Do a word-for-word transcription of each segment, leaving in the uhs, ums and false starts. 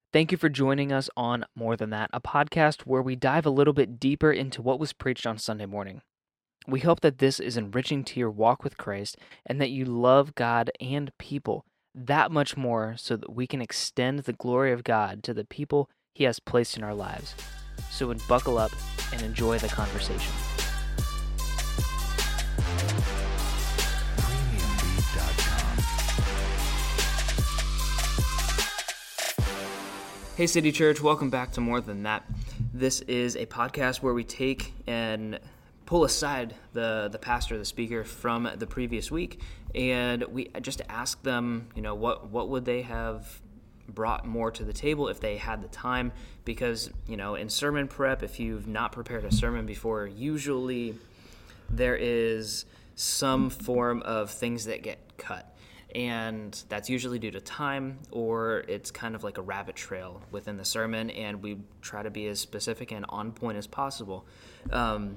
Thank you for joining us on More Than That, a podcast where we dive a little bit deeper into what was preached on Sunday morning. We hope that this is enriching to your walk with Christ and that you love God and people that much more so that we can extend the glory of God to the people He has placed in our lives. So buckle up and enjoy the conversation. Hey City Church, welcome back to More Than That. This is a podcast where we take and pull aside the, the pastor, the speaker from the previous week, and we just ask them, you know, what, what would they have brought more to the table if they had the time, because, you know, in sermon prep, if you've not prepared a sermon before, usually there is some form of things that get cut. And that's usually due to time, or it's kind of like a rabbit trail within the sermon, and we try to be as specific and on point as possible. Um,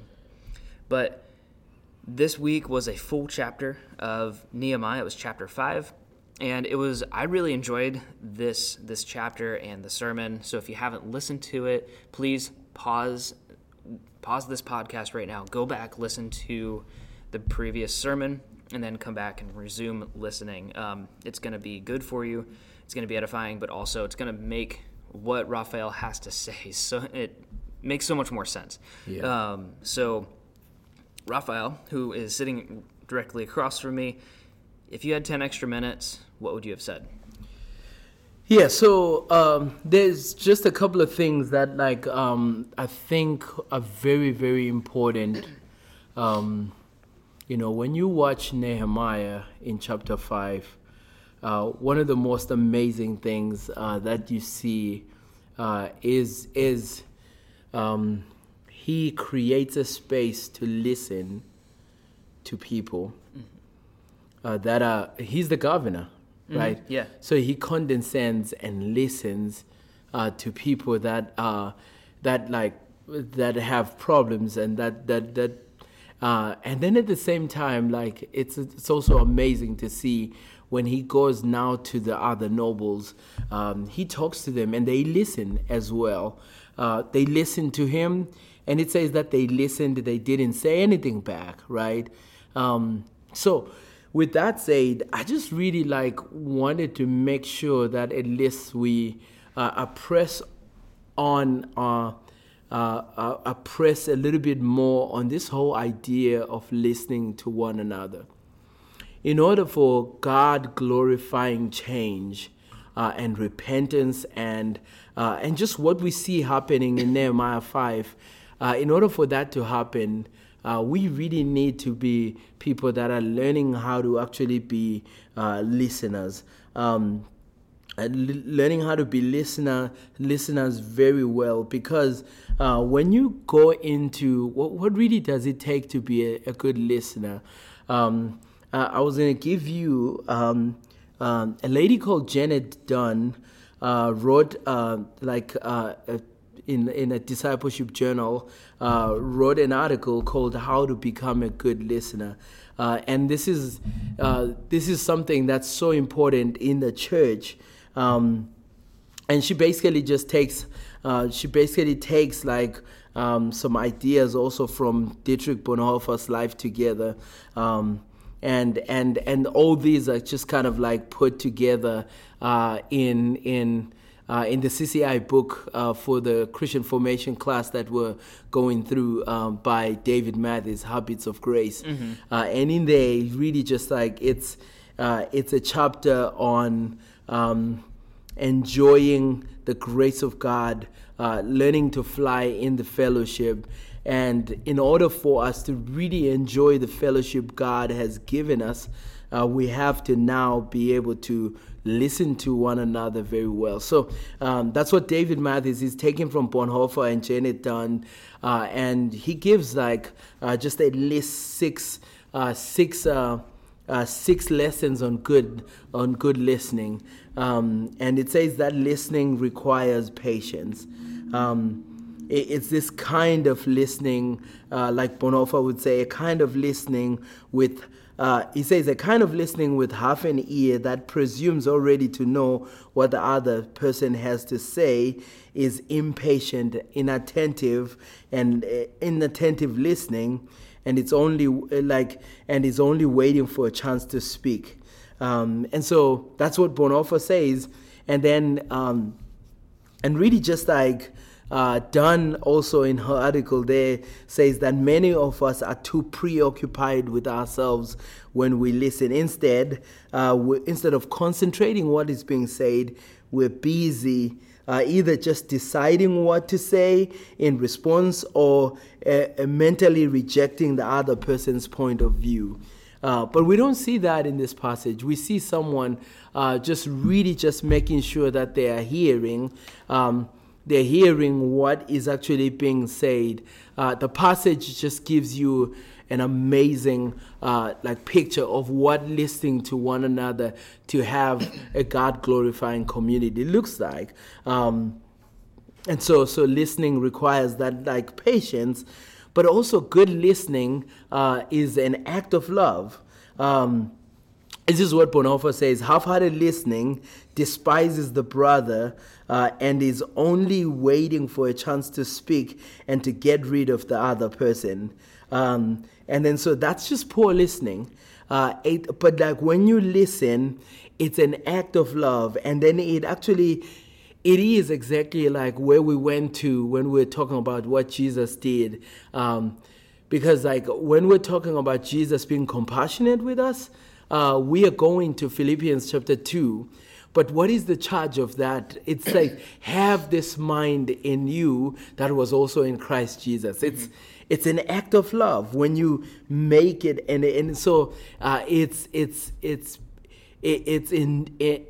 but this week was a full chapter of Nehemiah. It was chapter five, and it was I really enjoyed this this chapter and the sermon. So if you haven't listened to it, please pause pause this podcast right now. Go back, listen to the previous sermon, and then come back and resume listening. Um, it's going to be good for you. It's going to be edifying, but also it's going to make what Raphael has to say, so it makes so much more sense. Yeah. Um, so Raphael, who is sitting directly across from me, if you had ten extra minutes, what would you have said? Yeah, so um, there's just a couple of things that like um, I think are very, very important. Um You know, when you watch Nehemiah in chapter five, uh, one of the most amazing things uh, that you see uh, is is um, he creates a space to listen to people uh, that are. He's the governor, right? Mm-hmm. Yeah. So he condescends and listens uh, to people that uh, that like that have problems and that that that. Uh, and then at the same time, like it's it's also amazing to see when he goes now to the other nobles, um, he talks to them and they listen as well. Uh, they listen to him, and it says that they listened, they didn't say anything back, right? Um, so with that said, I just really like wanted to make sure that at least we uh, press on uh, Uh, uh, press a little bit more on this whole idea of listening to one another. In order for God glorifying change uh, and repentance and uh, and just what we see happening in Nehemiah five, uh, in order for that to happen, uh, we really need to be people that are learning how to actually be uh, listeners. Um, learning how to be listener listeners very well, because uh, when you go into what, what really does it take to be a, a good listener, um, uh, I was going to give you um, um, a lady called Janet Dunn uh, wrote uh, like uh, a, in in a discipleship journal uh, wrote an article called "How to Become a Good Listener." Uh, and this is uh, this is something that's so important in the church. Um, and she basically just takes, uh, she basically takes like um, some ideas also from Dietrich Bonhoeffer's Life Together, um, and and and all these are just kind of like put together uh, in in uh, in the C C I book uh, for the Christian formation class that we're going through um, by David Mathis, Habits of Grace, mm-hmm. uh, and in there really just like it's uh, it's a chapter on. Um, enjoying the grace of God, uh, learning to fly in the fellowship. And in order for us to really enjoy the fellowship God has given us, uh, we have to now be able to listen to one another very well. So um, that's what David Mathis is taking from Bonhoeffer and Janet Dunn. Uh, and he gives like uh, just at least six, uh, six, uh, Uh, six lessons on good on good listening, um, and it says that listening requires patience. Um, it, it's this kind of listening, uh, like Bonhoeffer would say, a kind of listening with Uh, he says a kind of listening with half an ear that presumes already to know what the other person has to say is impatient, inattentive, and uh, inattentive listening, and it's only uh, like and is only waiting for a chance to speak. Um, and so that's what Bonhoeffer says, and then um, and really just like. Uh, Dunn also in her article there says that many of us are too preoccupied with ourselves when we listen. Instead, uh, we, instead of concentrating what is being said, we're busy uh, either just deciding what to say in response or uh, uh, mentally rejecting the other person's point of view. Uh, but we don't see that in this passage. We see someone uh, just really just making sure that they are hearing um, They're hearing what is actually being said. Uh, the passage just gives you an amazing uh, like picture of what listening to one another to have a God-glorifying community looks like. Um, and so, so listening requires that like patience, but also good listening uh, is an act of love. Um, This is what Bonhoeffer says: half-hearted listening despises the brother uh, and is only waiting for a chance to speak and to get rid of the other person. Um, and then so that's just poor listening. Uh, it, but like when you listen, it's an act of love. And then it actually, it is exactly like where we went to when we were talking about what Jesus did. Um, because like when we're talking about Jesus being compassionate with us, Uh, we are going to Philippians chapter two. But what is the charge of that? It's like, have this mind in you that was also in Christ Jesus. It's mm-hmm. it's an act of love when you make it. And and so uh, it's it's it's it, it's in it,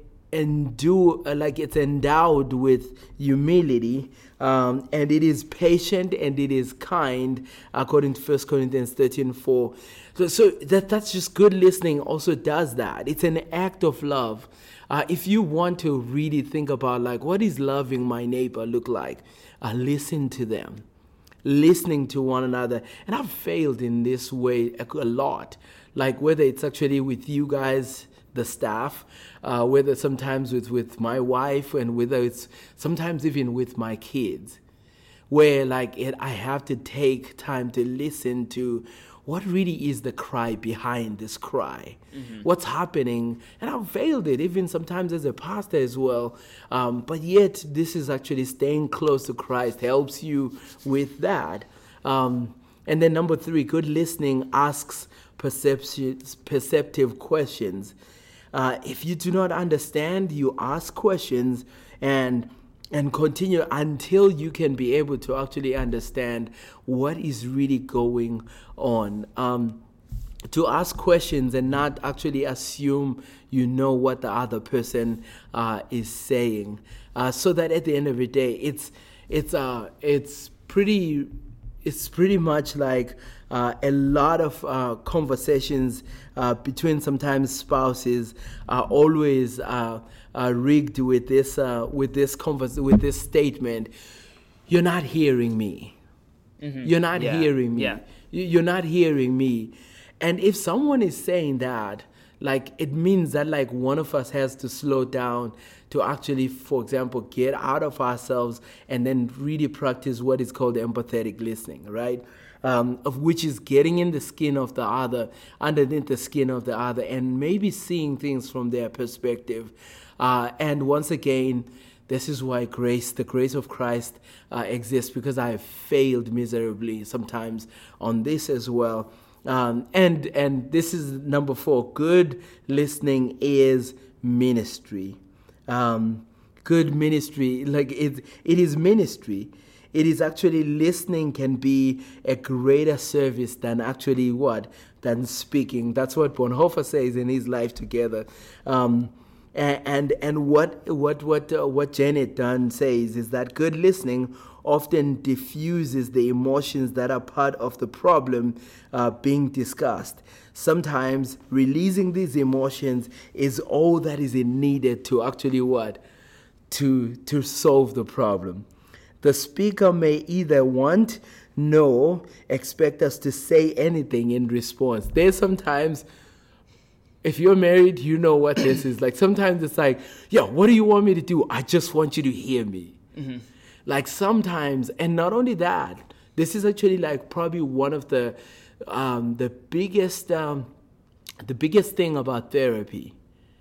endue, like it's endowed with humility, um, and it is patient and it is kind, according to First Corinthians thirteen four. So, so that that's just good listening also does that. It's an act of love. Uh, if you want to really think about like, what is loving my neighbor look like? Uh, listen to them. Listening to one another. And I've failed in this way a, a lot. Like whether it's actually with you guys, the staff, uh, whether sometimes with, with my wife, and whether it's sometimes even with my kids, where like it, I have to take time to listen to what really is the cry behind this cry, mm-hmm. what's happening. And I've failed it, even sometimes as a pastor as well. Um, but yet this is actually staying close to Christ helps you with that. Um, and then number three, good listening asks perception, perceptive questions. Uh, if you do not understand, you ask questions and and continue until you can be able to actually understand what is really going on. Um, to ask questions and not actually assume you know what the other person uh, is saying, uh, so that at the end of the day, it's it's uh it's pretty it's pretty much like uh, a lot of uh, conversations uh, between sometimes spouses are always uh, uh, rigged with this uh, with this convers- with this statement. You're not hearing me. Mm-hmm. You're not yeah. hearing me. Yeah. You're not hearing me. And if someone is saying that, like, it means that like one of us has to slow down to actually, for example, get out of ourselves and then really practice what is called empathetic listening, right? Um, of which is getting in the skin of the other, underneath the skin of the other, and maybe seeing things from their perspective. Uh, and once again, this is why grace, the grace of Christ uh, exists, because I have failed miserably sometimes on this as well. Um, and and this is number four. Good listening is ministry. Um, good ministry, like it, it is ministry. It is actually listening can be a greater service than actually what? Than speaking. That's what Bonhoeffer says in his Life Together. Um, and and, and what what what uh, what Janet Dunn says is that good listening often diffuses the emotions that are part of the problem uh, being discussed. Sometimes releasing these emotions is all that is needed to actually what? To to solve the problem. The speaker may either want, know, expect us to say anything in response. There's sometimes If you're married, you know what this is. Like sometimes it's like, yo, what do you want me to do? I just want you to hear me. Mm-hmm. Like sometimes, and not only that, this is actually like probably one of the um, the biggest um, the biggest thing about therapy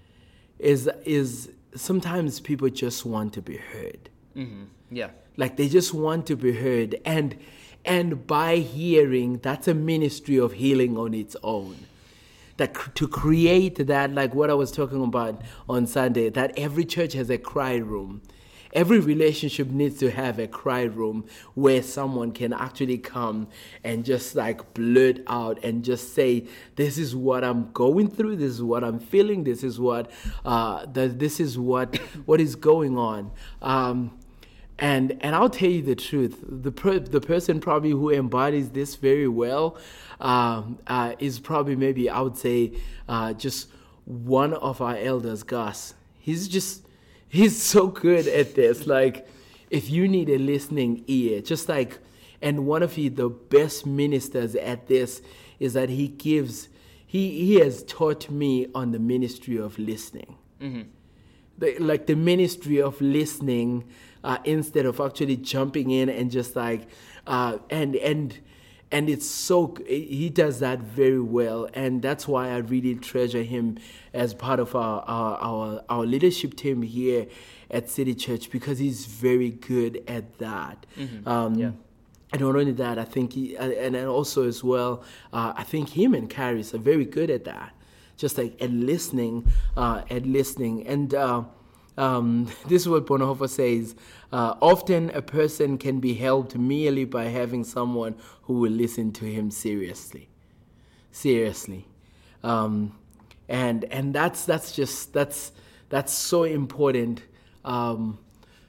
is is sometimes people just want to be heard. Mm-hmm. Yeah. Like they just want to be heard, and and by hearing, that's a ministry of healing on its own. That cr- to create that, like what I was talking about on Sunday, that every church has a cry room. Every relationship needs to have a cry room where someone can actually come and just like blurt out and just say, this is what I'm going through, this is what I'm feeling, this is what uh, the, this is what what is going on. Um, and and I'll tell you the truth, the per, the person probably who embodies this very well um, uh, is probably maybe I would say uh, just one of our elders, Gus. He's just He's so good at this. Like, if you need a listening ear, just like, and one of the, the best ministers at this is that he gives, he, he has taught me on the ministry of listening. Mm-hmm. The, like the ministry of listening uh, instead of actually jumping in and just like, uh, and, and, And it's so, he does that very well. And that's why I really treasure him as part of our, our, our, our leadership team here at City Church, because he's very good at that. Mm-hmm. Um, yeah. And not only that, I think, he, and then also as well, uh, I think him and Caris are very good at that. Just like at listening, uh, at listening. And uh, um, this is what Bonhoeffer says. Uh, often a person can be helped merely by having someone who will listen to him seriously, seriously, um, and and that's that's just that's that's so important. Um,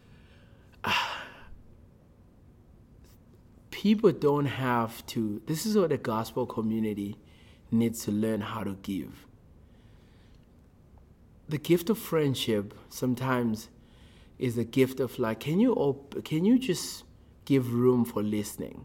people don't have to. This is what the gospel community needs to learn how to give. The gift of friendship sometimes is a gift of like, can you op- can you just give room for listening?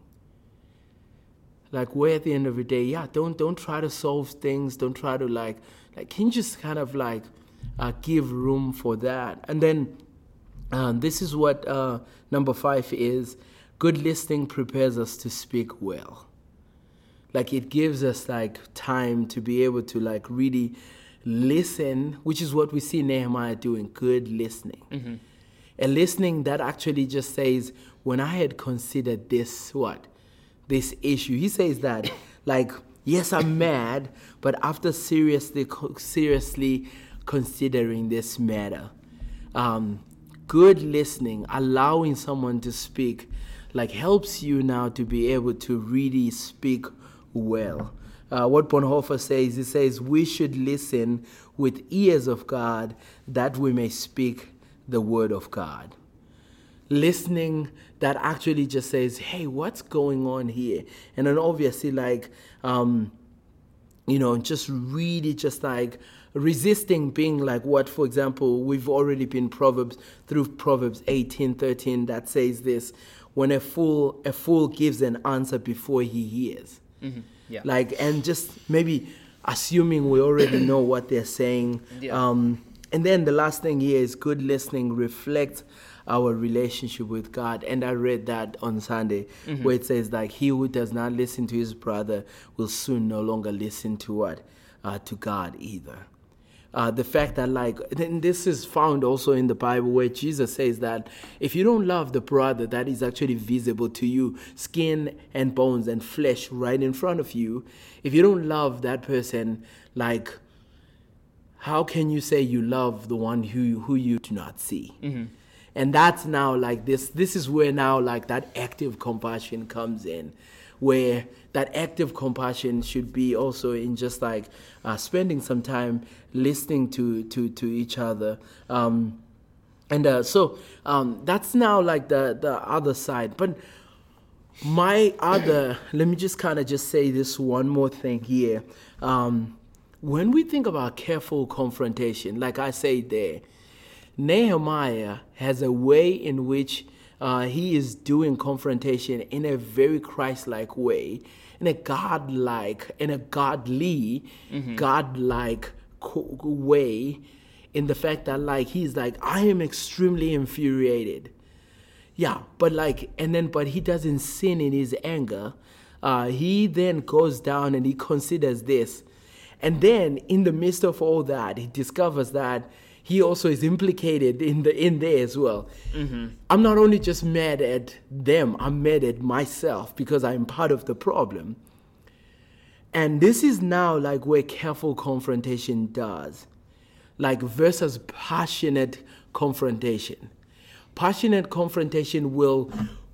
Like, where at the end of the day, yeah, don't don't try to solve things, don't try to like, like can you just kind of like uh, give room for that? And then um, this is what uh, number five is. Good listening prepares us to speak well. Like it gives us like time to be able to like really listen, which is what we see Nehemiah doing, good listening. Mm-hmm. A listening that actually just says, when I had considered this, what? This issue. He says that, like, yes, I'm mad, but after seriously, seriously considering this matter, um, good listening, allowing someone to speak, like, helps you now to be able to really speak well. Uh, what Bonhoeffer says, he says, we should listen with ears of God that we may speak the word of God. Listening that actually just says, hey, what's going on here? And then obviously like, um, you know, just really just like resisting being like what, for example, we've already been Proverbs through Proverbs eighteen thirteen that says this, when a fool, a fool gives an answer before he hears. Mm-hmm. Yeah. Like, and just maybe assuming we already know what they're saying. Yeah. Um, and then the last thing here is good listening reflects our relationship with God. And I read that on Sunday, mm-hmm. where it says like, he who does not listen to his brother will soon no longer listen to what? Uh, to God either. Uh, the fact that like, and this is found also in the Bible where Jesus says that if you don't love the brother that is actually visible to you, skin and bones and flesh right in front of you, if you don't love that person, like, how can you say you love the one who, who you do not see? Mm-hmm. And that's now like this, this is where now like that active compassion comes in, where that active compassion should be also in just like uh, spending some time listening to to, to each other. Um, and uh, so um, that's now like the, the other side. But my other, let me just kind of just say this one more thing here. Um, when we think about careful confrontation, like I say there, Nehemiah has a way in which uh, he is doing confrontation in a very Christ-like way, in a God-like, in a godly, mm-hmm. God-like co- way in the fact that like he's like, I am extremely infuriated. Yeah, but like, and then, but he doesn't sin in his anger. Uh, he then goes down and he considers this. And then in the midst of all that, he discovers that he also is implicated in the in there as well. Mm-hmm. I'm not only just mad at them, I'm mad at myself because I'm part of the problem. And this is now like where careful confrontation does, like versus passionate confrontation. Passionate confrontation will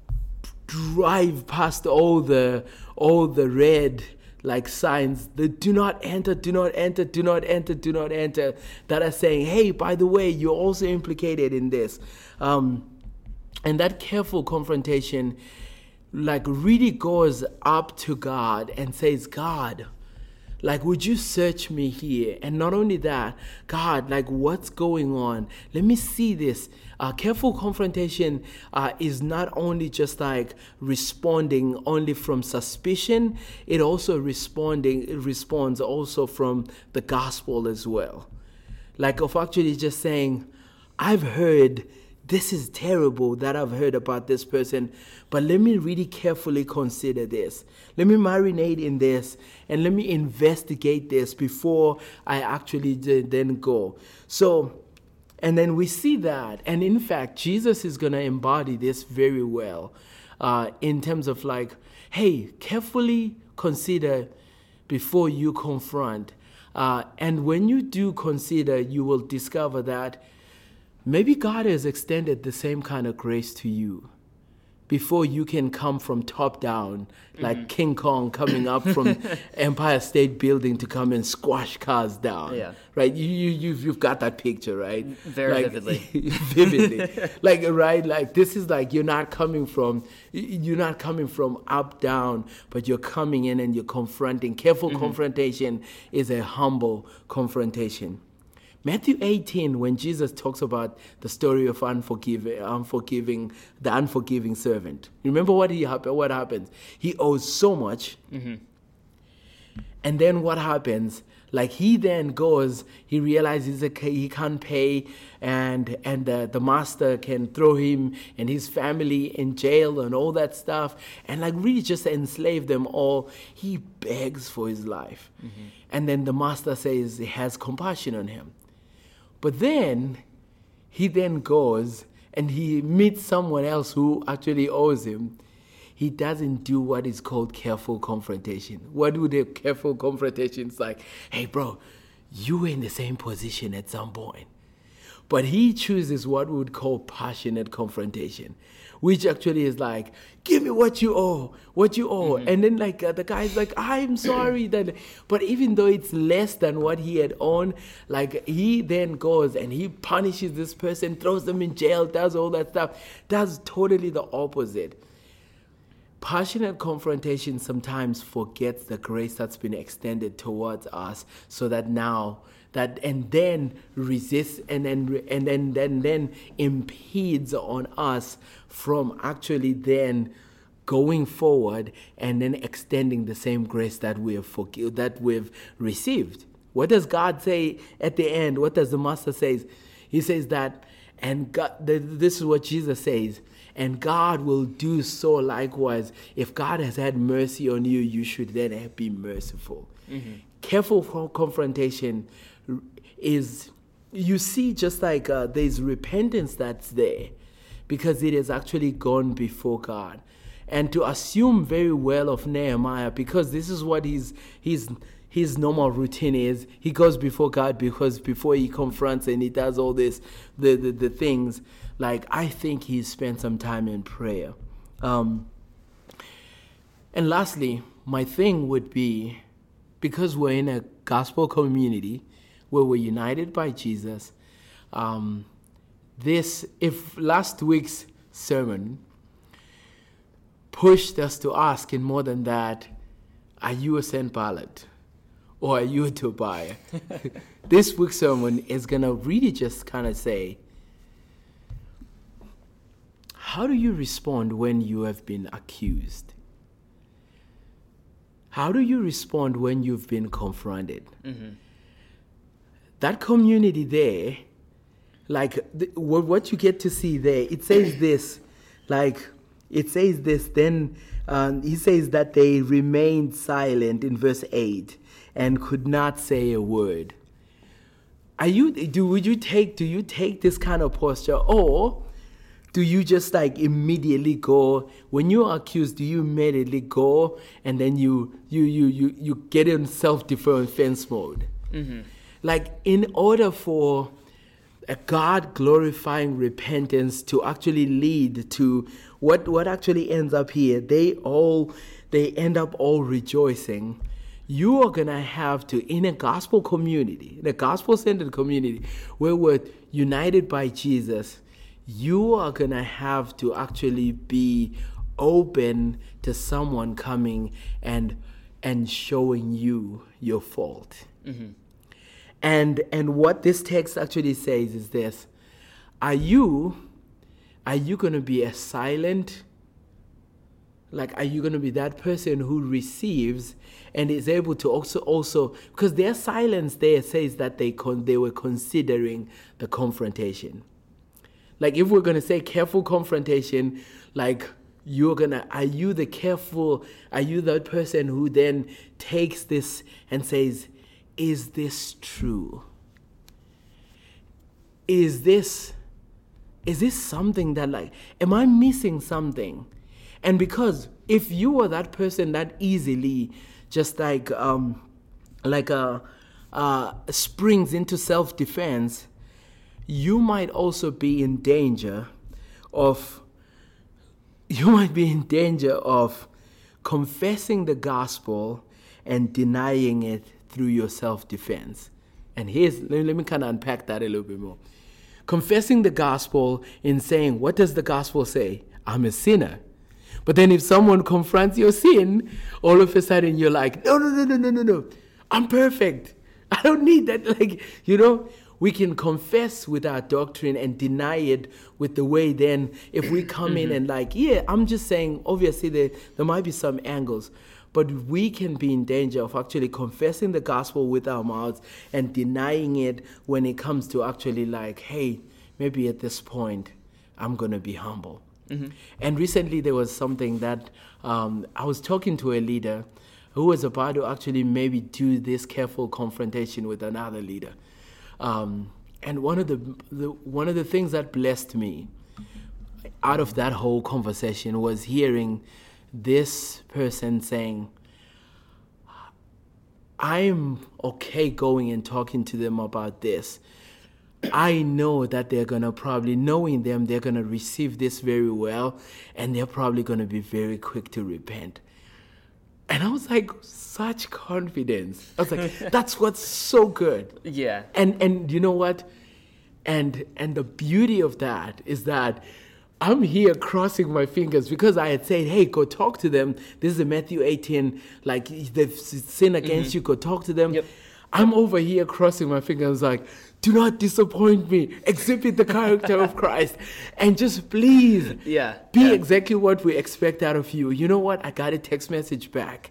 drive past all the all the red like signs, the do not enter, do not enter, do not enter, do not enter, that are saying, hey, by the way, you're also implicated in this. Um, and that careful confrontation like really goes up to God and says, God, like, would you search me here? And not only that, God, like, what's going on? Let me see this. Uh, careful confrontation uh, is not only just like responding only from suspicion, it also responding, it responds also from the gospel as well. Like of actually just saying, I've heard this is terrible that I've heard about this person, but let me really carefully consider this. Let me marinate in this and let me investigate this before I actually then go. So, and then we see that. And in fact, Jesus is going to embody this very well uh, in terms of like, hey, carefully consider before you confront. Uh, and when you do consider, you will discover that maybe God has extended the same kind of grace to you before you can come from top down, like mm-hmm. King Kong coming up from Empire State Building to come and squash cars down. Yeah. Right? You, you, you've, you've got that picture, right? Very like, vividly. vividly. Like, right? Like, this is like, you're not coming from, you're not coming from up, down, but you're coming in and you're confronting. Careful mm-hmm. confrontation is a humble confrontation. Matthew eighteen, when Jesus talks about the story of unforgiving, unforgiving, the unforgiving servant. Remember what he what happens? He owes so much, mm-hmm. and then what happens? Like he then goes, he realizes that he can't pay, and and the, the master can throw him and his family in jail and all that stuff, and like really just enslave them all. He begs for his life, mm-hmm. and then the master says he has compassion on him. But then, he then goes and he meets someone else who actually owes him. He doesn't do what is called careful confrontation. What would a careful confrontation is like? Hey, bro, you were in the same position at some point. But he chooses what we would call passionate confrontation, which actually is like, give me what you owe, what you owe. Mm-hmm. And then like uh, the guy's like, I'm sorry. that, But even though it's less than what he had owned, like he then goes and he punishes this person, throws them in jail, does all that stuff. Does totally the opposite. Passionate confrontation sometimes forgets the grace that's been extended towards us, so that now that and then resists and then and then then then impedes on us from actually then going forward and then extending the same grace that we have forgive, that we've received. What does God say at the end? What does the Master say? He says that, and God, this is what Jesus says. And God will do so likewise. If God has had mercy on you, you should then be merciful. Mm-hmm. Careful confrontation is, you see, just like uh, there's repentance that's there because it has actually gone before God. And to assume very well of Nehemiah, because this is what his, his, his normal routine is. He goes before God because before he confronts and he does all this, the, the, the things, like I think he spent some time in prayer. Um, and lastly, my thing would be, because we're in a gospel community where we're united by Jesus, um, this, if last week's sermon pushed us to ask in more than that, are you a Sanballat or are you a Tobiah? This week's sermon is going to really just kind of say, how do you respond when you have been accused? How do you respond when you've been confronted? Mm-hmm. that community there, like the, what, what you get to see there, it says this, like it says this, then um, he says that they remained silent in verse eight and could not say a word. Are you, do, would you take, do you take this kind of posture, or do you just like immediately go, when you are accused, do you immediately go and then you, you, you, you, you get in self-defense mode? Mm-hmm. Like, in order for a God-glorifying repentance to actually lead to what, what actually ends up here, they all, they end up all rejoicing. You are going to have to, in a gospel community, in a gospel-centered community, where we're united by Jesus, you are going to have to actually be open to someone coming and and showing you your fault. Mm-hmm. And and what this text actually says is this: Are you are you going to be a silent? Like, are you going to be that person who receives and is able to also also because their silence there says that they con, they were considering the confrontation. Like, if we're going to say careful confrontation, like, you're going to, are you the careful, are you that person who then takes this and says, is this true? Is this, is this something that, like, am I missing something? And because if you were that person that easily just like, um, like a, uh, springs into self-defense, you might also be in danger of, you might be in danger of confessing the gospel and denying it through your self-defense. And here's, let, let me kind of unpack that a little bit more. Confessing the gospel in saying, what does the gospel say? I'm a sinner. But then if someone confronts your sin, all of a sudden you're like, no, no, no, no, no, no, no. I'm perfect. I don't need that. Like, you know, we can confess with our doctrine and deny it with the way then if we come in and like, yeah, I'm just saying, obviously there, there might be some angles, but we can be in danger of actually confessing the gospel with our mouths and denying it when it comes to actually like, hey, maybe at this point, I'm going to be humble. Mm-hmm. And recently there was something that um, I was talking to a leader who was about to actually maybe do this careful confrontation with another leader. Um, and one of the, the one of the things that blessed me out of that whole conversation was hearing this person saying, I'm okay going and talking to them about this. I know that they're going to probably, knowing them, they're going to receive this very well, and they're probably going to be very quick to repent. And I was like, such confidence. I was like, that's what's so good. Yeah. And and you know what? And and the beauty of that is that I'm here crossing my fingers because I had said, hey, go talk to them. This is a Matthew eighteen, like they've sinned against mm-hmm. you, go talk to them. Yep. I'm over here crossing my fingers like, do not disappoint me. Exhibit the character of Christ. And just please yeah, be yeah. exactly what we expect out of you. You know what? I got a text message back.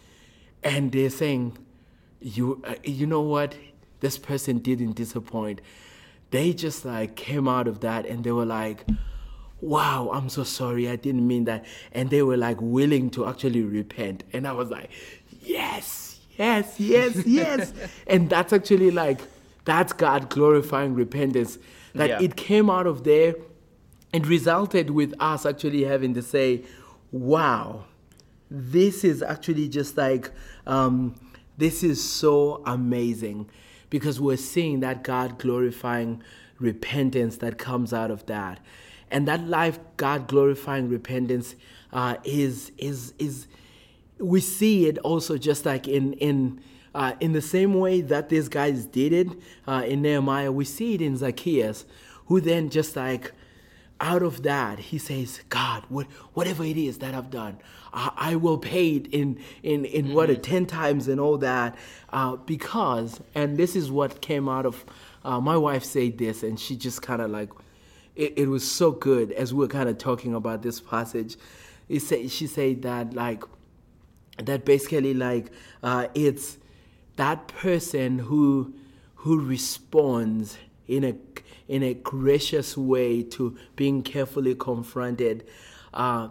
And they're saying, you, uh, you know what? This person didn't disappoint. They just like came out of that and they were like, wow, I'm so sorry. I didn't mean that. And they were like willing to actually repent. And I was like, yes. Yes, yes, yes. And that's actually like, that's God glorifying repentance. That yeah. it came out of there and resulted with us actually having to say, wow, this is actually just like, um, this is so amazing. Because we're seeing that God glorifying repentance that comes out of that. And that life God glorifying repentance uh, is, is, is, we see it also just like in in uh, in the same way that these guys did it uh, in Nehemiah. We see it in Zacchaeus, who then just like out of that he says, God, what, whatever it is that I've done, I, I will pay it in in in mm-hmm. what a ten times and all that uh, because and this is what came out of uh, my wife said this and she just kind of like it, it was so good as we were kind of talking about this passage. It say, she said that like. That basically like uh, it's that person who who responds in a in a gracious way to being carefully confronted, uh,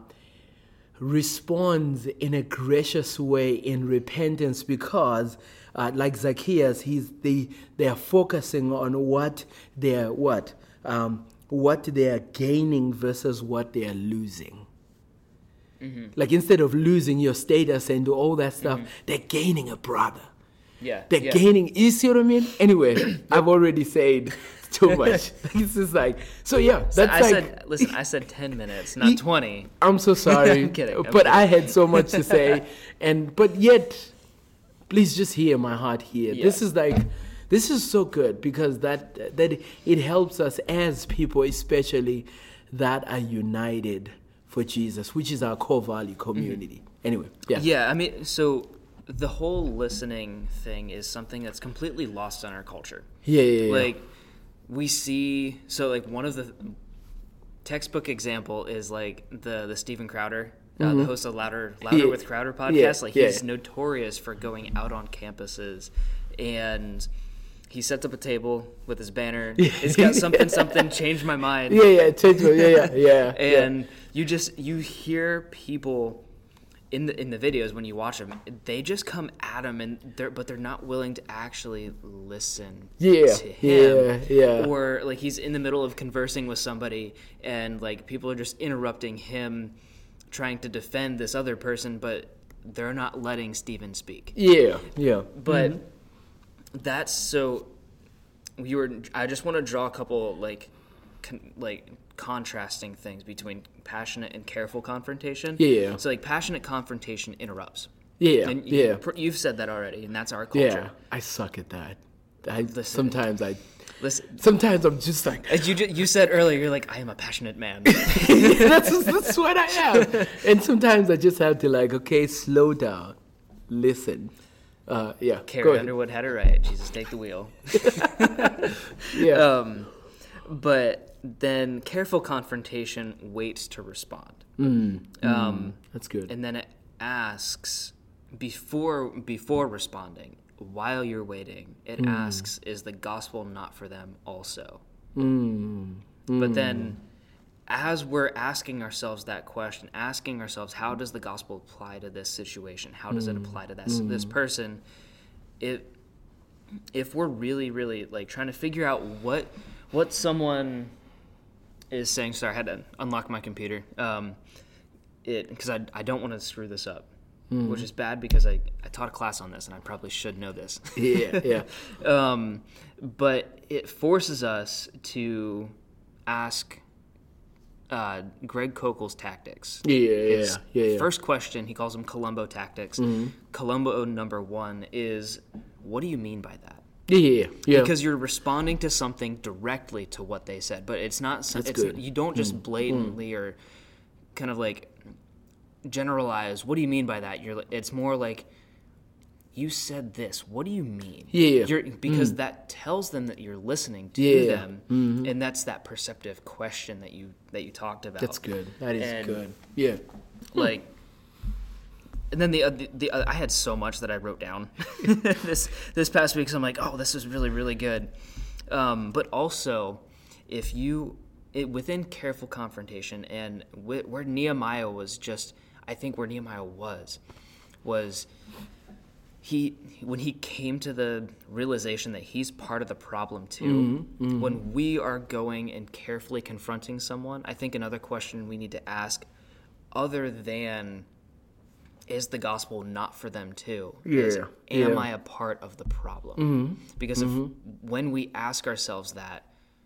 responds in a gracious way in repentance because, uh, like Zacchaeus, he's they they are focusing on what they're what um, what they are gaining versus what they are losing. Mm-hmm. Like instead of losing your status and all that stuff, mm-hmm. they're gaining a brother. Yeah, they're yeah. gaining. You see what I mean? Anyway, I've already said too much. It's just like so. Yeah, that's so I like. Said, listen, I said ten minutes, not twenty. I'm so sorry. I'm kidding. I'm but kidding. I had so much to say, and but yet, please just hear my heart here. Yeah. This is like, this is so good because that that it helps us as people, especially that are united for Jesus, which is our core value community. Mm-hmm. Anyway, yeah. Yeah, I mean, so. The whole listening thing is something that's completely lost on our culture. Yeah, yeah, yeah. Like, we see, so like one of the textbook example is like the the Steven Crowder, uh, mm-hmm. the host of Louder Louder yeah. with Crowder podcast. Yeah, like yeah. he's notorious for going out on campuses, and he sets up a table with his banner. It's got something something changed my mind. Yeah, yeah, change my, yeah, yeah, yeah. And yeah. you just you hear people. In the in the videos when you watch them, they just come at him, and they're but they're not willing to actually listen yeah, to him. Yeah, yeah. Or like he's in the middle of conversing with somebody, and like people are just interrupting him, trying to defend this other person, but they're not letting Steven speak. Yeah, yeah. But mm-hmm. that's so. You were. I just want to draw a couple like, con, like. contrasting things between passionate and careful confrontation. Yeah. So like passionate confrontation interrupts. Yeah. And you, yeah. You've said that already, and that's our culture. Yeah. I suck at that. I listen, sometimes I. Listen. Sometimes I'm just like. As you you said earlier, you're like, I am a passionate man. yeah, that's that's what I am. And sometimes I just have to like, okay, slow down, listen. Uh, yeah. Carrie Underwood had it right. Jesus, take the wheel. yeah. Um, but. Then careful confrontation waits to respond. Mm, mm, um, that's good. And then it asks before before responding, while you're waiting, it mm. asks, is the gospel not for them also? Mm, mm. But then as we're asking ourselves that question, asking ourselves, how does the gospel apply to this situation? How does mm. it apply to this, mm. this person? It, if we're really, really like trying to figure out what what someone... is saying, sorry, I had to unlock my computer, um, it because I, I don't want to screw this up, mm. which is bad because I, I taught a class on this and I probably should know this. yeah, yeah. Um, but it forces us to ask uh, Greg Koukl's tactics. Yeah, yeah, His yeah, yeah. First question, he calls them Columbo tactics. Mm-hmm. Columbo number one is, what do you mean by that? Yeah, yeah. Because you're responding to something directly to what they said, but it's not. That's it's, good. You don't just blatantly mm. or kind of like generalize. What do you mean by that? You're. It's more like you said this. What do you mean? Yeah. You're, because mm. that tells them that you're listening to yeah. them, mm-hmm. and that's that perceptive question that you that you talked about. That's good. That is and good. Yeah. Like. And then the, uh, the, the uh, I had so much that I wrote down this this past week, so I'm like, oh, this is really, really good. Um, but also, if you, it, within careful confrontation, and wh- where Nehemiah was just, I think where Nehemiah was, was he, when he came to the realization that he's part of the problem too, mm-hmm, mm-hmm. when we are going and carefully confronting someone, I think another question we need to ask, other than, is the gospel not for them too? Yeah. Is, am yeah. I a part of the problem? Mm-hmm. Because mm-hmm. if when we ask ourselves that,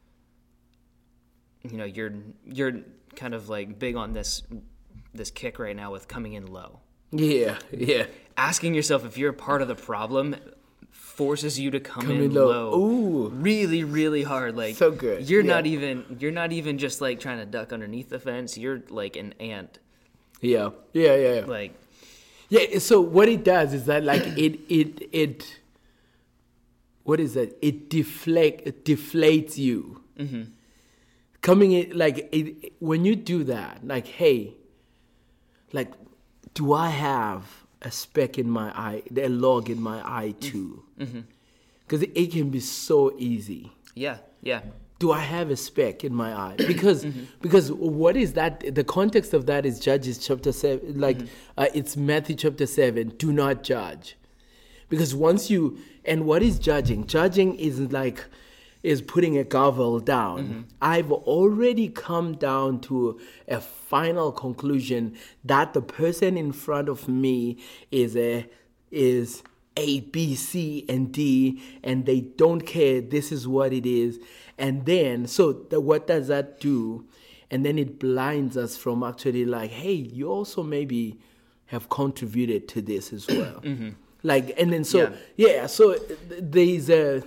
you know, you're you're kind of like big on this this kick right now with coming in low. Yeah, yeah. Asking yourself if you're a part of the problem forces you to come, come in, in low. low. Ooh. Really, really hard. Like so good. You're yeah. not even you're not even just like trying to duck underneath the fence. You're like an ant. Yeah. Yeah, yeah, yeah. Like Yeah, so what it does is that like it it it what is that? It deflect it deflates you. Mm-hmm. Coming in like it, when you do that, like hey, like do I have a speck in my eye, a log in my eye too? Mm-hmm. because it, it can be so easy. Yeah, yeah. Do I have a speck in my eye? Because mm-hmm. because what is that? The context of that is Judges chapter seven, like mm-hmm. uh, it's Matthew chapter seven. Do not judge, because once you and what is judging? Judging is like is putting a gavel down. Mm-hmm. I've already come down to a final conclusion that the person in front of me is a is A, B, C, and D, and they don't care. This is what it is. And then, so the, what does that do? And then it blinds us from actually like, hey, you also maybe have contributed to this as well. Mm-hmm. Like, and then so, yeah, yeah so there's a,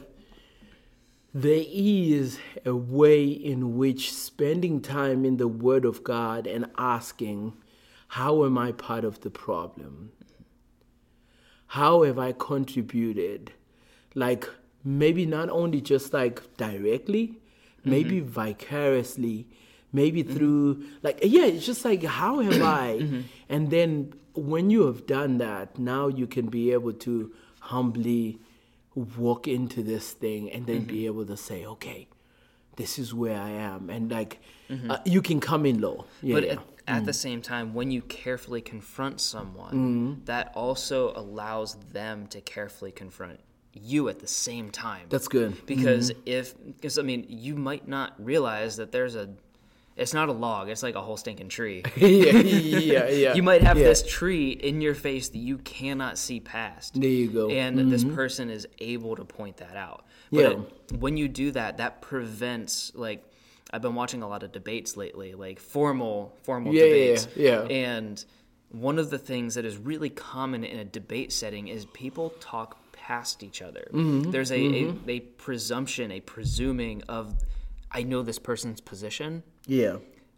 there is a way in which spending time in the Word of God and asking, how am I part of the problem? How have I contributed? Like, maybe not only just like directly, maybe mm-hmm. vicariously, maybe mm-hmm. through, like, yeah, it's just like, how have I? Mm-hmm. And then when you have done that, now you can be able to humbly walk into this thing and then mm-hmm. be able to say, okay, this is where I am. And like, mm-hmm. uh, you can come in low. Yeah, but yeah. At, at mm. the same time, when you carefully confront someone, mm. that also allows them to carefully confront you at the same time. That's good. Because mm-hmm. if, because I mean, you might not realize that there's a, it's not a log, it's like a whole stinking tree. yeah, yeah, yeah. You might have yeah. this tree in your face that you cannot see past. There you go. And mm-hmm. this person is able to point that out. But yeah. it, when you do that, that prevents, like, I've been watching a lot of debates lately, like formal formal yeah, debates. Yeah, yeah. And one of the things that is really common in a debate setting is people talk past each other. Mm-hmm. There's a, mm-hmm. a, a presumption, a presuming of, I know this person's position. Yeah.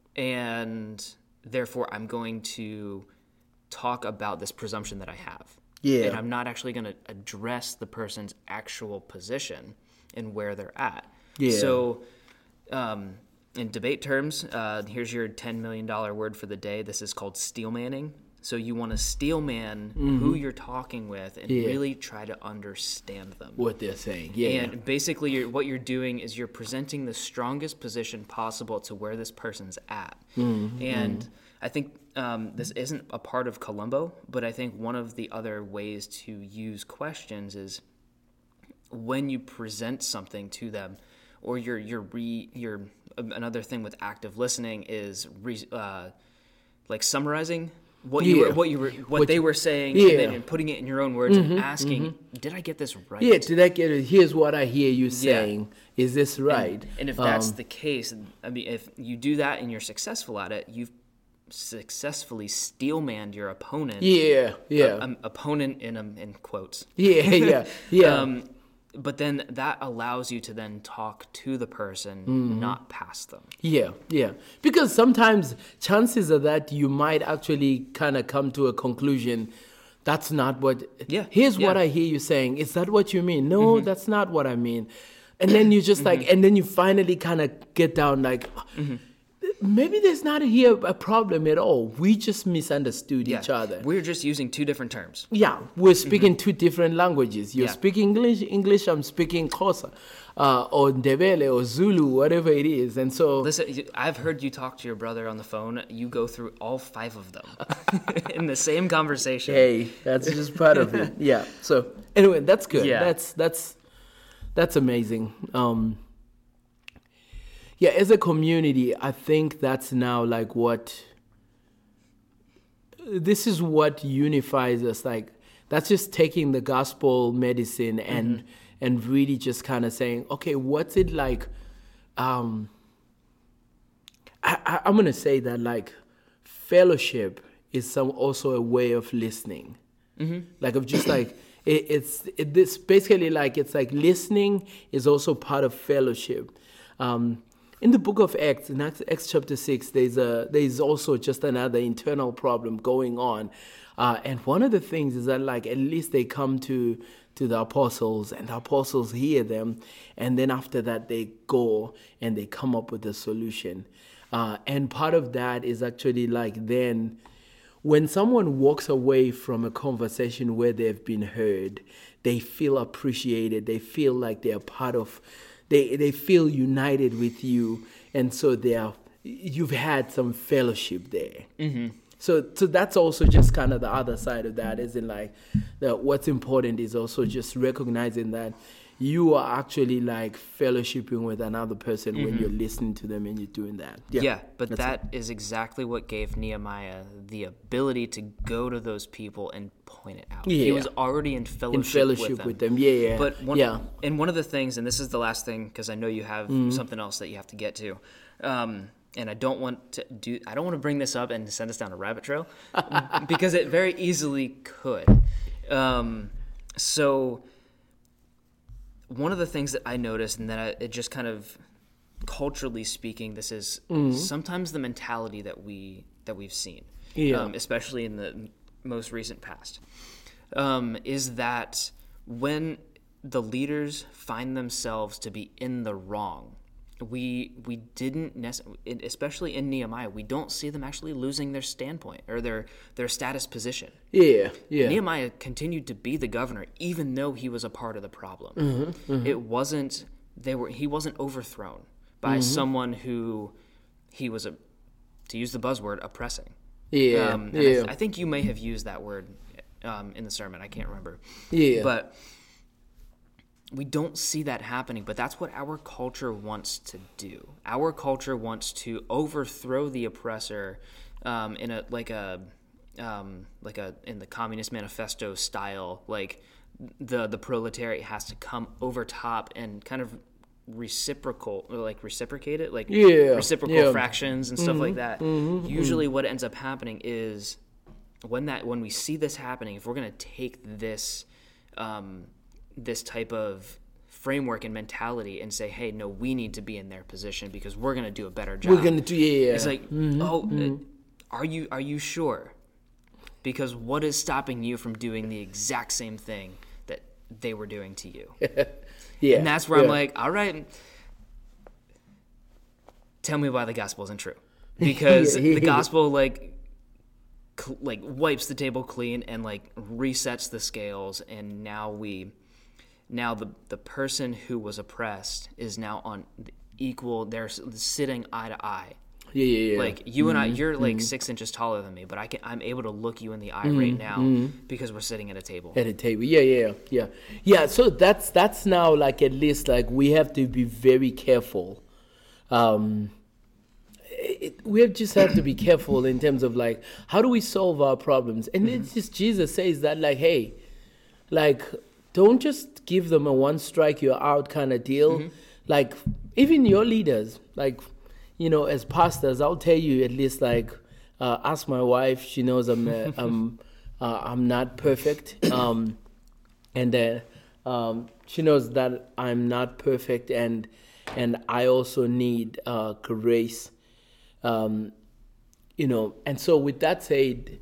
And therefore I'm going to talk about this presumption that I have. Yeah. And I'm not actually going to address the person's actual position and where they're at. Yeah. So, um, in debate terms, uh, here's your ten million dollars word for the day. This is called steelmanning. So you want to steelman mm-hmm. who you're talking with and yeah. really try to understand them. What they're saying, yeah. And basically you're, what you're doing is you're presenting the strongest position possible to where this person's at. Mm-hmm. And I think um, this isn't a part of Columbo, but I think one of the other ways to use questions is when you present something to them, or you're you're re you're another thing with active listening is re, uh, like summarizing what you yeah. were what you were what, what they were saying yeah. and then putting it in your own words mm-hmm, and asking, mm-hmm. did I get this right? Yeah, did I get it? Here's what I hear you saying. Yeah. Is this right? And, and if that's um, the case, I mean, if you do that and you're successful at it, you've successfully steelmanned your opponent. Yeah, yeah. Uh, um, opponent in um, in quotes. Yeah, yeah, yeah. um, But then that allows you to then talk to the person, mm-hmm. not past them. Yeah, yeah. Because sometimes chances are that you might actually kind of come to a conclusion. That's not what... Yeah. Here's yeah. what I hear you saying. Is that what you mean? No, mm-hmm. that's not what I mean. And then you just mm-hmm. like... And then you finally kind of get down like... Mm-hmm. Maybe there's not here a problem at all. We just misunderstood yeah. each other. We're just using two different terms. Yeah, we're speaking mm-hmm. two different languages. You're yeah. speaking English, English. I'm speaking Xhosa, uh, or Ndebele, or Zulu, whatever it is. And so, listen, I've heard you talk to your brother on the phone. You go through all five of them in the same conversation. Hey, that's just part of it. Yeah. So anyway, that's good. Yeah. That's that's that's amazing. Um, Yeah, as a community, I think that's now like what, this is what unifies us. Like, that's just taking the gospel medicine and mm-hmm. and really just kind of saying, okay, what's it like? Um, I, I, I'm going to say that like fellowship is some also a way of listening. Mm-hmm. Like of just like, it, it's it, this basically like, it's like listening is also part of fellowship. Um, In the book of Acts, in Acts, Acts chapter six, there's a there's also just another internal problem going on, uh, and one of the things is that like at least they come to to the apostles, and the apostles hear them, and then after that they go and they come up with a solution, uh, and part of that is actually like then when someone walks away from a conversation where they've been heard, they feel appreciated. They feel like they're part of, they, they feel united with you. And so they are, you've had some fellowship there. Mm-hmm. So so that's also just kind of the other side of that, isn't like that what's important is also just recognizing that you are actually like fellowshipping with another person mm-hmm. when you're listening to them and you're doing that. Yeah, yeah but that it. is exactly what gave Nehemiah the ability to go to those people and point it out. Yeah. He was already in fellowship, in fellowship with them. with them. Yeah, yeah. But one, yeah. and one of the things, and this is the last thing because I know you have mm-hmm. something else that you have to get to, um, and I don't want to do. I don't want to bring this up and send us down a rabbit trail because it very easily could. Um, so. One of the things that I noticed, and that I, it just kind of, culturally speaking, this is mm-hmm. sometimes the mentality that we that we've seen, yeah. um, especially in the most recent past, um, is that when the leaders find themselves to be in the wrong, we we didn't necessarily, especially in Nehemiah, we don't see them actually losing their standpoint or their their status position. Yeah, yeah. Nehemiah continued to be the governor, even though he was a part of the problem. Mm-hmm, mm-hmm. It wasn't they were he wasn't overthrown by mm-hmm. someone who he was a, to use the buzzword, oppressing. Yeah, um, and yeah. I, th- I think you may have used that word um, in the sermon. I can't remember. Yeah, but. We don't see that happening, but that's what our culture wants to do. Our culture wants to overthrow the oppressor um, in a like a um, like a in the Communist Manifesto style. Like the the proletariat has to come over top and kind of reciprocal, or like reciprocate it, like yeah, reciprocal yeah. fractions and stuff mm-hmm, like that. Mm-hmm, Usually, mm-hmm. what ends up happening is when that when we see this happening, if we're going to take this. Um, this type of framework and mentality and say, hey, no, we need to be in their position because we're going to do a better job. We're going to do, yeah. It's like, mm-hmm, oh, mm-hmm. uh, are you are you sure? Because what is stopping you from doing the exact same thing that they were doing to you? yeah. And that's where yeah. I'm like, all right, tell me why the gospel isn't true. Because the gospel, like, cl- like wipes the table clean and, like, resets the scales, and now we... Now the the person who was oppressed is now on the equal. They're sitting eye to eye. Yeah, yeah, yeah. Like you mm-hmm. and I, you're like mm-hmm. six inches taller than me, but I can. I'm able to look you in the eye mm-hmm. right now mm-hmm. because we're sitting at a table. At a table, yeah, yeah, yeah, yeah. So that's that's now like at least like we have to be very careful. Um, it, we have just have to be careful in terms of like how do we solve our problems, and mm-hmm. it's just Jesus says that like, hey, like. Don't just give them a one strike you're out kind of deal. Mm-hmm. Like even your leaders, like, you know, as pastors, I'll tell you at least like, uh, ask my wife. She knows I'm uh, I'm uh, I'm not perfect, um, and uh, um, she knows that I'm not perfect, and and I also need uh, grace, um, you know. And so with that said.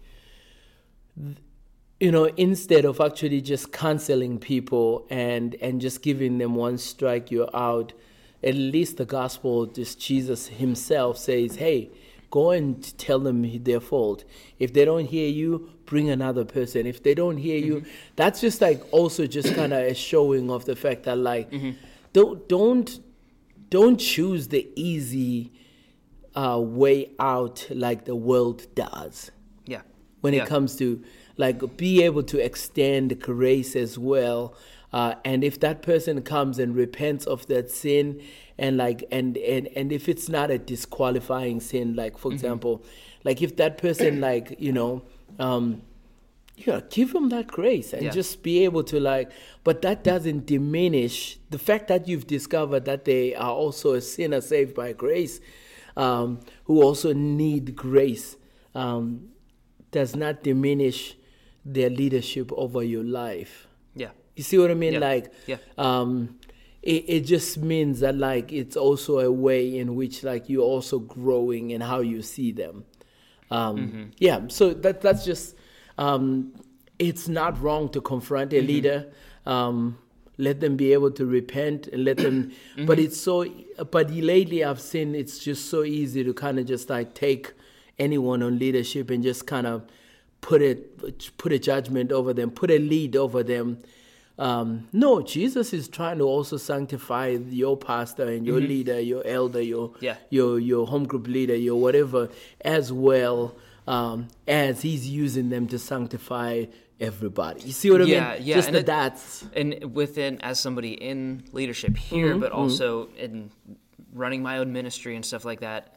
Th- You know, instead of actually just canceling people and, and just giving them one strike, you're out, at least the gospel, just Jesus himself says, hey, go and tell them their fault. If they don't hear you, bring another person. If they don't hear you, mm-hmm. that's just like also just kind of a showing of the fact that like, mm-hmm. don't, don't, don't choose the easy uh, way out like the world does. Yeah. When yeah. it comes to... Like, be able to extend grace as well. Uh, and if that person comes and repents of that sin, and like, and, and, and if it's not a disqualifying sin, like, for mm-hmm. example, like if that person, like, you know, um, yeah, give them that grace and yeah. just be able to like, but that doesn't diminish the fact that you've discovered that they are also a sinner saved by grace, um, who also need grace, um, does not diminish their leadership over your life. Yeah. You see what I mean? Yeah. Like, yeah. um, it, it just means that like, it's also a way in which like you're also growing in how you see them. Um, mm-hmm. Yeah. So that that's just, um, it's not wrong to confront a mm-hmm. leader. Um, let them be able to repent and let them, mm-hmm. but it's so, but lately I've seen it's just so easy to kind of just like take anyone on leadership and just kind of put it, put a judgment over them, put a lead over them, Um, no, Jesus is trying to also sanctify your pastor and your mm-hmm. leader, your elder, your yeah. your your home group leader, your whatever, as well um, as he's using them to sanctify everybody. You see what I yeah, mean? Yeah, Just and the it, that's and within as somebody in leadership here, mm-hmm, but also mm-hmm. in running my own ministry and stuff like that.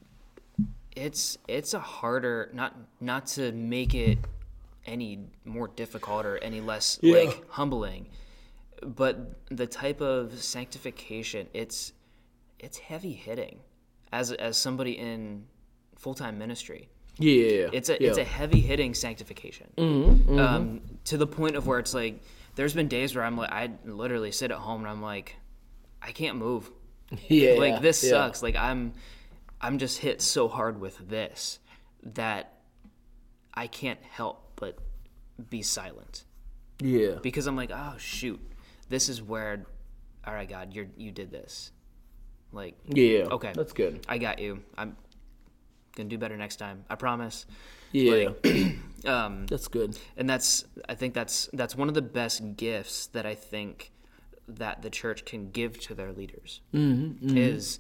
It's it's a harder not not to make it any more difficult or any less yeah. like humbling, but the type of sanctification it's it's heavy hitting as as somebody in full-time ministry. Yeah, it's a yeah. it's a heavy hitting sanctification mm-hmm, mm-hmm. Um, to the point of where it's like there's been days where I'm like I literally sit at home and I'm like I can't move. Yeah, like this yeah. sucks. Like I'm I'm just hit so hard with this that I can't help but be silent. Yeah. Because I'm like, oh shoot, this is where, all right, God, you're you did this. Like, yeah, okay, that's good. I got you. I'm gonna do better next time. I promise. Yeah. Like, um, that's good. And that's I think that's that's one of the best gifts that I think that the church can give to their leaders mm-hmm, mm-hmm. is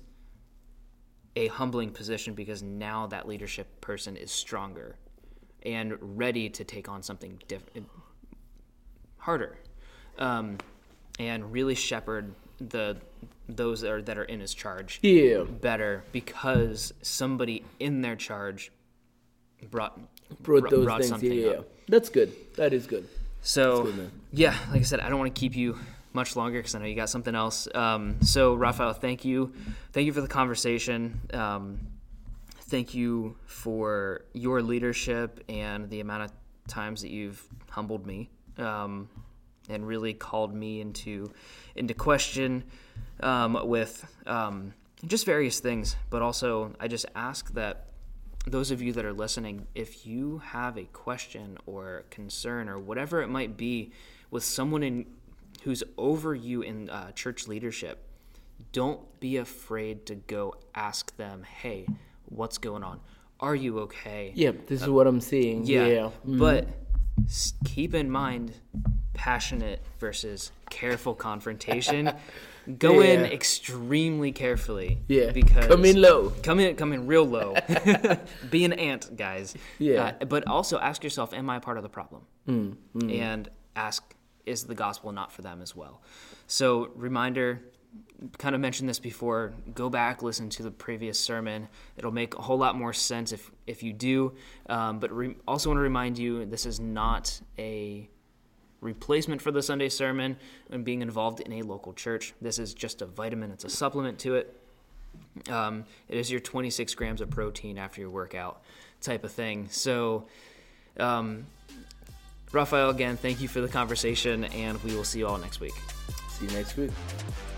a humbling position, because now that leadership person is stronger and ready to take on something different, harder, um, and really shepherd the those that are, that are in his charge yeah. better, because somebody in their charge brought brought, brought those brought things. something Yeah, up. That's good. That is good. So good, yeah, like I said, I don't want to keep you much longer because I know you got something else. Um, so Raphael, thank you, thank you for the conversation. Um, thank you for your leadership and the amount of times that you've humbled me um, and really called me into into question um, with um, just various things. But also, I just ask that those of you that are listening, if you have a question or concern or whatever it might be with someone in who's over you in uh, church leadership, don't be afraid to go ask them, hey, what's going on? Are you okay? Yeah, this is uh, what I'm seeing. Yeah, yeah. Mm-hmm. But keep in mind, passionate versus careful confrontation. Go yeah. in extremely carefully. Yeah, because come in low. Come in, come in real low. Be an ant, guys. Yeah. Uh, but also ask yourself, am I a part of the problem? Mm, mm. And ask, is the gospel not for them as well? So reminder, kind of mentioned this before, go back, listen to the previous sermon. It'll make a whole lot more sense if, if you do. Um, but re- also want to remind you, this is not a replacement for the Sunday sermon and being involved in a local church. This is just a vitamin. It's a supplement to it. Um, it is your twenty-six grams of protein after your workout type of thing. So, um, Raphael, again, thank you for the conversation, and we will see you all next week. See you next week.